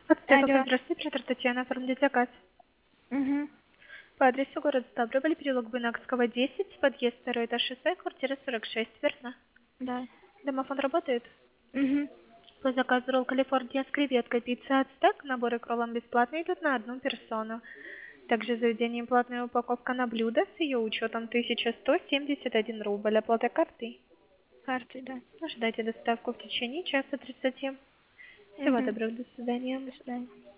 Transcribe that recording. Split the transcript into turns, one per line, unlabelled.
Подстеков,
Алло.
здравствуйте, оператор Татьяна, оформлять заказ.
Угу.
По адресу город Ставрополь, переулок Буйнакского, 10, подъезд 2 этаж шоссе, квартира 46, верно?
Да.
Домофон работает?
Угу.
По заказу ролл Калифорния с креветкой, пицца от стек, наборы к роллам бесплатно идут на одну персону. Также в заведении платная упаковка на блюдо с ее учетом 1171 рубль, оплата картой.
Карты, да.
Ожидайте доставку в течение часа 30. Всего
Угу.
доброго, до свидания.
До свидания.